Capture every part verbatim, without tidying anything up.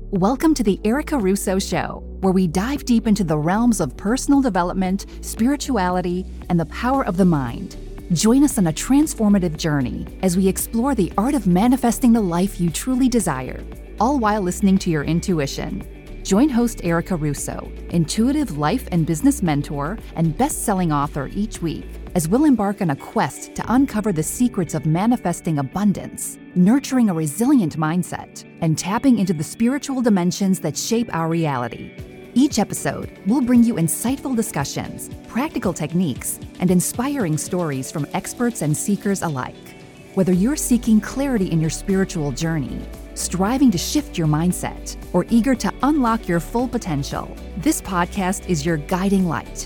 Welcome to the Erica Russo Show, where we dive deep into the realms of personal development, spirituality, and the power of the mind. Join us on a transformative journey as we explore the art of manifesting the life you truly desire, all while listening to your intuition. Join host Erica Russo, intuitive life and business mentor and best-selling author each week, as we'll embark on a quest to uncover the secrets of manifesting abundance, nurturing a resilient mindset, and tapping into the spiritual dimensions that shape our reality. Each episode will bring you insightful discussions, practical techniques, and inspiring stories from experts and seekers alike. Whether you're seeking clarity in your spiritual journey, striving to shift your mindset, or eager to unlock your full potential, this podcast is your guiding light.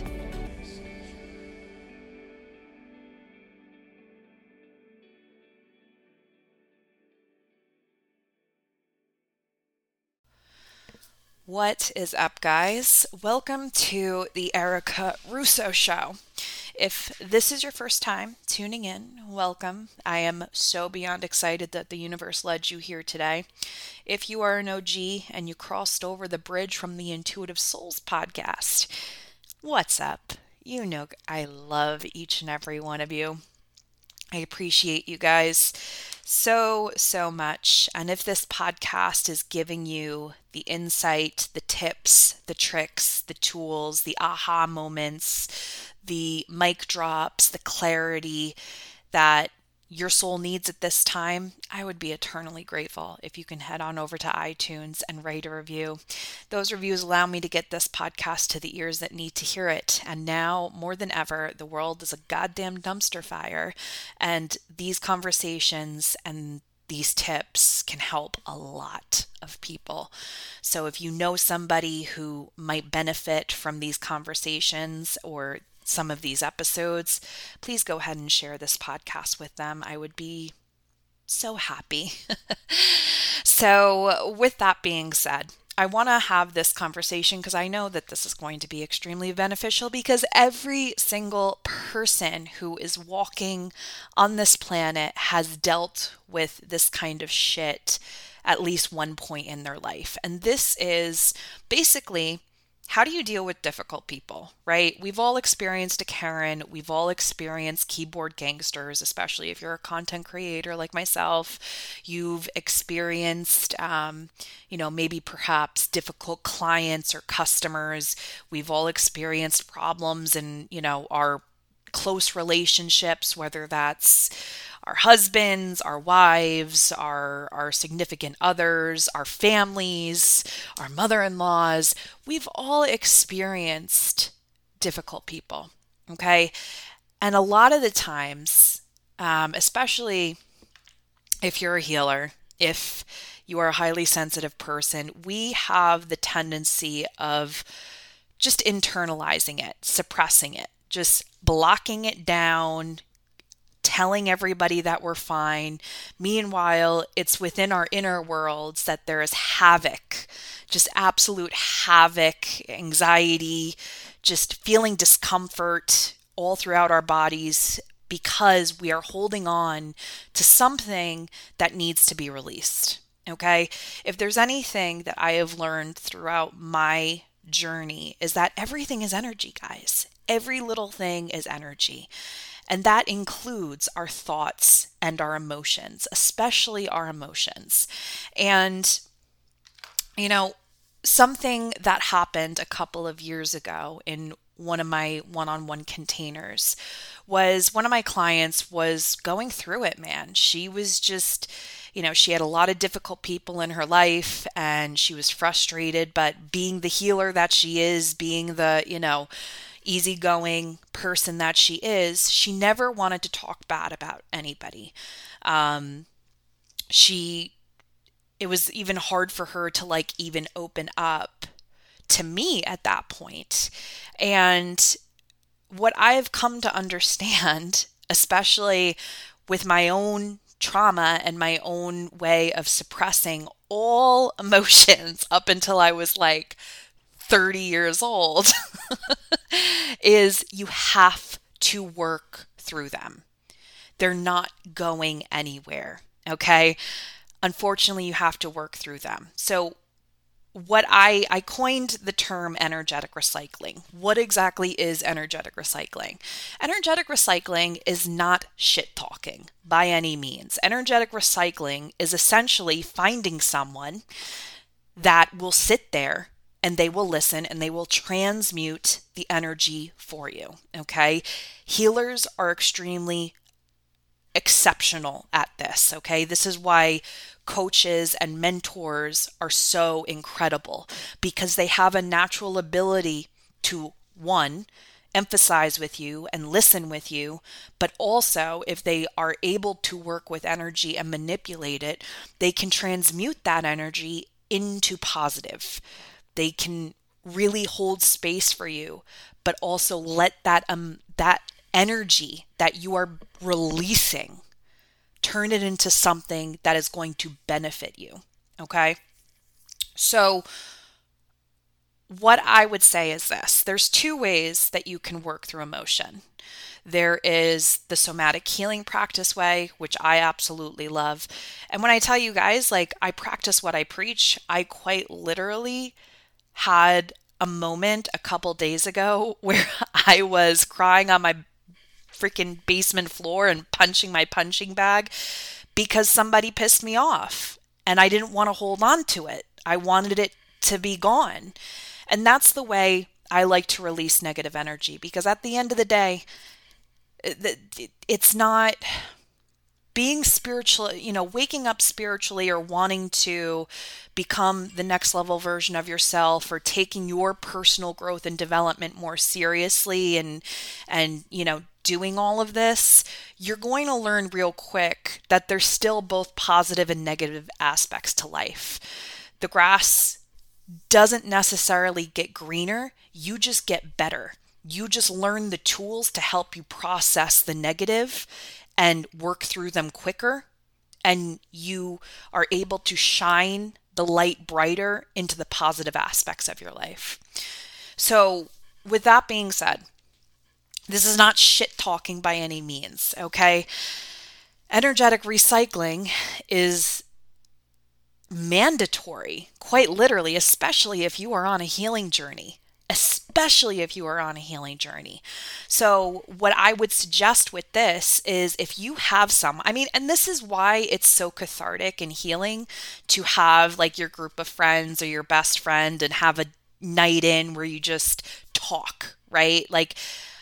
What is up, guys? Welcome to the Erica Russo Show. If this is your first time tuning in, welcome. I am so beyond excited that the universe led you here today. If you are an O G and you crossed over the bridge from the Intuitive Souls podcast, what's up? You know I love each and every one of you. I appreciate you guys so, so much. And if this podcast is giving you the insight, the tips, the tricks, the tools, the aha moments, the mic drops, the clarity that your soul needs at this time, I would be eternally grateful if you can head on over to iTunes and write a review. Those reviews allow me to get this podcast to the ears that need to hear it. And now, more than ever, the world is a goddamn dumpster fire. And these conversations and these tips can help a lot of people. So if you know somebody who might benefit from these conversations or some of these episodes, please go ahead and share this podcast with them. I would be so happy. So with that being said, I want to have this conversation because I know that this is going to be extremely beneficial, because every single person who is walking on this planet has dealt with this kind of shit at least one point in their life. And this is basically, how do you deal with difficult people, right? We've all experienced a Karen. We've all experienced keyboard gangsters, especially if you're a content creator like myself. You've experienced, um, you know, maybe perhaps difficult clients or customers. We've all experienced problems in, you know, our close relationships, whether that's our husbands, our wives, our, our significant others, our families, our mother-in-laws. We've all experienced difficult people, okay? And a lot of the times, um, especially if you're a healer, if you are a highly sensitive person, we have the tendency of just internalizing it, suppressing it, just blocking it down, telling everybody that we're fine. Meanwhile, it's within our inner worlds that there is havoc, just absolute havoc, anxiety, just feeling discomfort all throughout our bodies because we are holding on to something that needs to be released. Okay? If there's anything that I have learned throughout my journey, is that everything is energy, guys. Every little thing is energy. And that includes our thoughts and our emotions, especially our emotions. And, you know, something that happened a couple of years ago in one of my one-on-one containers was one of my clients was going through it, man. She was just, you know, she had a lot of difficult people in her life and she was frustrated, but being the healer that she is, being the, you know, easygoing person that she is, she never wanted to talk bad about anybody. Um, she, it was even hard for her to like even open up to me at that point. And what I've come to understand, especially with my own trauma and my own way of suppressing all emotions up until I was like thirty years old, is you have to work through them. They're not going anywhere, okay? Unfortunately, you have to work through them. So what I, I coined the term energetic recycling. What exactly is energetic recycling? Energetic recycling is not shit talking by any means. Energetic recycling is essentially finding someone that will sit there and they will listen and they will transmute the energy for you. Okay. Healers are extremely exceptional at this. Okay. This is why coaches and mentors are so incredible, because they have a natural ability to, one, emphasize with you and listen with you, but also if they are able to work with energy and manipulate it, they can transmute that energy into positive. They can really hold space for you, but also let that um that energy that you are releasing, turn it into something that is going to benefit you. Okay. So what I would say is this: there's two ways that you can work through emotion. There is the somatic healing practice way, which I absolutely love. And when I tell you guys, like, I practice what I preach, I quite literally had a moment a couple days ago where I was crying on my freaking basement floor and punching my punching bag because somebody pissed me off and I didn't want to hold on to it. I wanted it to be gone. And that's the way I like to release negative energy, because at the end of the day, it's not being spiritual, you know, waking up spiritually or wanting to become the next level version of yourself, or taking your personal growth and development more seriously and, and, you know, doing all of this. You're going to learn real quick that there's still both positive and negative aspects to life. The grass doesn't necessarily get greener. You just get better. You just learn the tools to help you process the negative and work through them quicker. And you are able to shine the light brighter into the positive aspects of your life. So with that being said, this is not shit talking by any means, okay? Energetic recycling is mandatory, quite literally, especially if you are on a healing journey. Especially if you are on a healing journey. So what I would suggest with this is, if you have some, I mean, and this is why it's so cathartic and healing to have like your group of friends or your best friend and have a night in where you just talk, right? Like,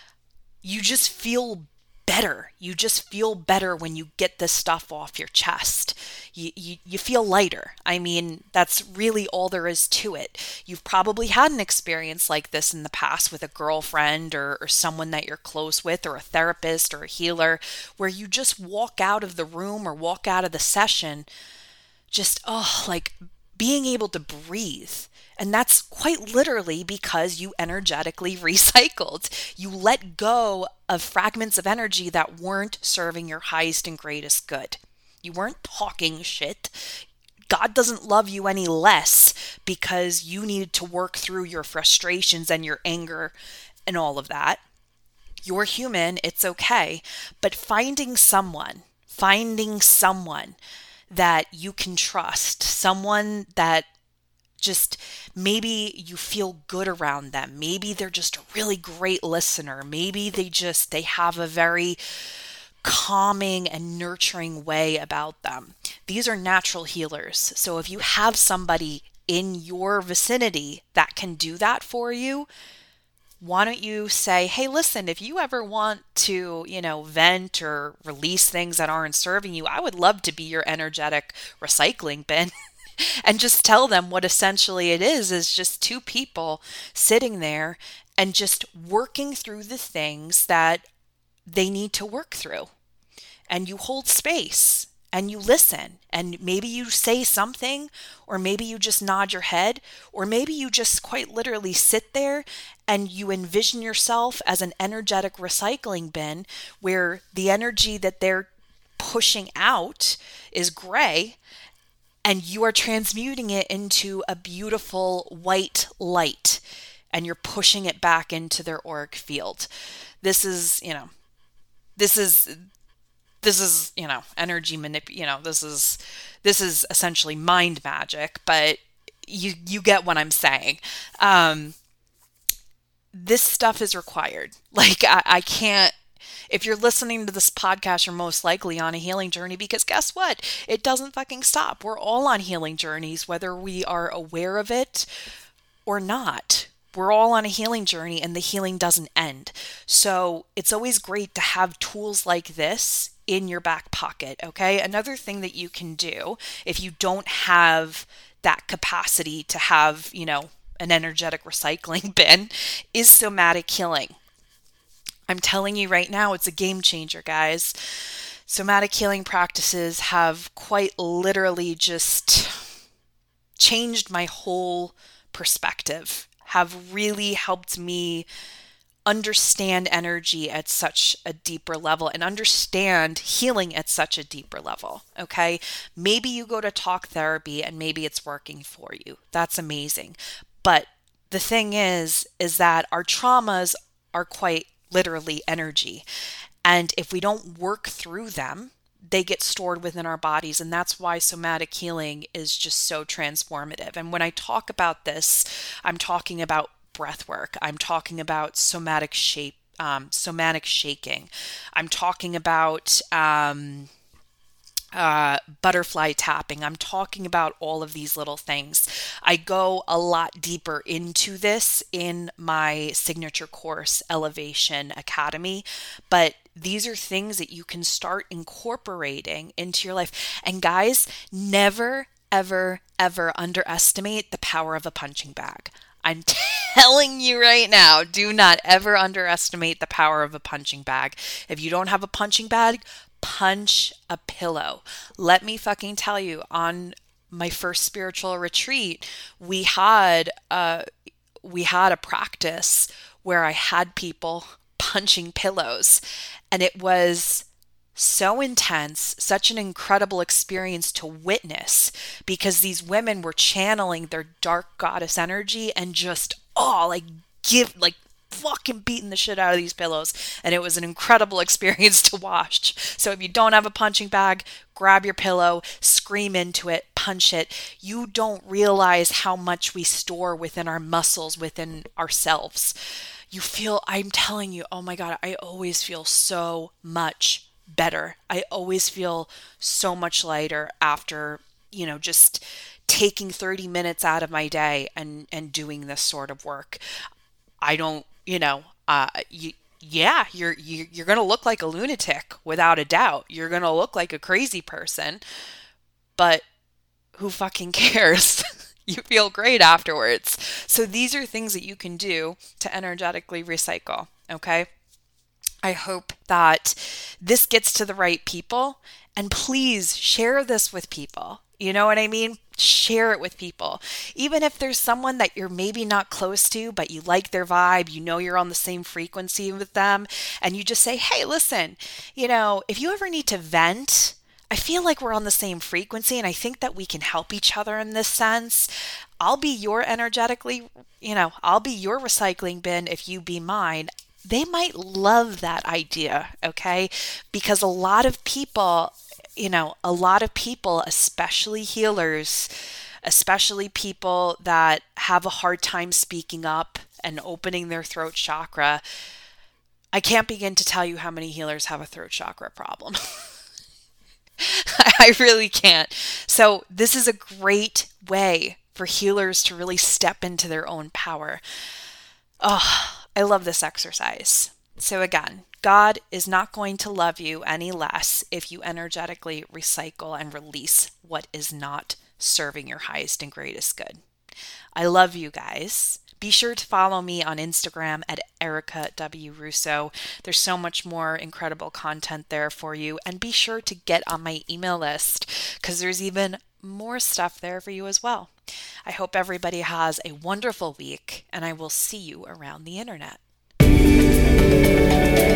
you just feel better. You just feel better when you get this stuff off your chest. You, you you feel lighter. I mean, that's really all there is to it. You've probably had an experience like this in the past with a girlfriend or, or someone that you're close with, or a therapist or a healer, where you just walk out of the room or walk out of the session just, oh, like being able to breathe. And that's quite literally because you energetically recycled. You let go of fragments of energy that weren't serving your highest and greatest good. You weren't talking shit. God doesn't love you any less because you needed to work through your frustrations and your anger and all of that. You're human, it's okay. But finding someone, finding someone that you can trust, someone that just maybe you feel good around them. Maybe they're just a really great listener. Maybe they just, they have a very calming and nurturing way about them. These are natural healers. So if you have somebody in your vicinity that can do that for you, why don't you say, hey, listen, if you ever want to, you know, vent or release things that aren't serving you, I would love to be your energetic recycling bin. And just tell them what essentially it is, is just two people sitting there and just working through the things that they need to work through. And you hold space and you listen, and maybe you say something, or maybe you just nod your head, or maybe you just quite literally sit there and you envision yourself as an energetic recycling bin where the energy that they're pushing out is gray, and you are transmuting it into a beautiful white light, and you're pushing it back into their auric field. This is, you know, this is, this is, you know, energy manip, you know, this is, this is essentially mind magic, but you you get what I'm saying. Um, this stuff is required. Like I, I can't. If you're listening to this podcast, you're most likely on a healing journey because guess what? It doesn't fucking stop. We're all on healing journeys, whether we are aware of it or not. We're all on a healing journey and the healing doesn't end. So it's always great to have tools like this in your back pocket, okay? Another thing that you can do if you don't have that capacity to have, you know, an energetic recycling bin is somatic healing. I'm telling you right now, it's a game changer, guys. Somatic healing practices have quite literally just changed my whole perspective, have really helped me understand energy at such a deeper level and understand healing at such a deeper level, okay? Maybe you go to talk therapy and maybe it's working for you. That's amazing. But the thing is, is that our traumas are quite literally energy. And if we don't work through them, they get stored within our bodies. And that's why somatic healing is just so transformative. And when I talk about this, I'm talking about breath work. I'm talking about somatic shape, um, somatic shaking. I'm talking about um, uh, butterfly tapping. I'm talking about all of these little things. I go a lot deeper into this in my signature course, Elevation Academy, but these are things that you can start incorporating into your life. And guys, never, ever, ever underestimate the power of a punching bag. I'm telling you right now, do not ever underestimate the power of a punching bag. If you don't have a punching bag, punch a pillow. Let me fucking tell you, on my first spiritual retreat, we had a, we had a practice where I had people punching pillows, and it was so intense, such an incredible experience to witness, because these women were channeling their dark goddess energy and just, oh, like give, like fucking beating the shit out of these pillows. And it was an incredible experience to watch. So if you don't have a punching bag, grab your pillow, scream into it, punch it. You don't realize how much we store within our muscles, within ourselves. You feel, I'm telling you, oh my God, I always feel so much better. I always feel so much lighter after, you know, just taking thirty minutes out of my day and, and doing this sort of work. I don't, you know, uh, you, yeah, you're, you, you're going to look like a lunatic without a doubt. You're going to look like a crazy person, but who fucking cares? You feel great afterwards. So these are things that you can do to energetically recycle. Okay. I hope that this gets to the right people, and please share this with people. You know what I mean? Share it with people. Even if there's someone that you're maybe not close to, but you like their vibe, you know you're on the same frequency with them, and you just say, hey, listen, you know, if you ever need to vent, I feel like we're on the same frequency, and I think that we can help each other in this sense. I'll be your energetically, you know, I'll be your recycling bin if you be mine. They might love that idea, okay? Because a lot of people, you know, a lot of people, especially healers, especially people that have a hard time speaking up and opening their throat chakra, I can't begin to tell you how many healers have a throat chakra problem. I really can't. So this is a great way for healers to really step into their own power. Oh, I love this exercise. So again, God is not going to love you any less if you energetically recycle and release what is not serving your highest and greatest good. I love you guys. Be sure to follow me on Instagram at Erica W. Russo. There's so much more incredible content there for you. And be sure to get on my email list because there's even more stuff there for you as well. I hope everybody has a wonderful week, and I will see you around the internet.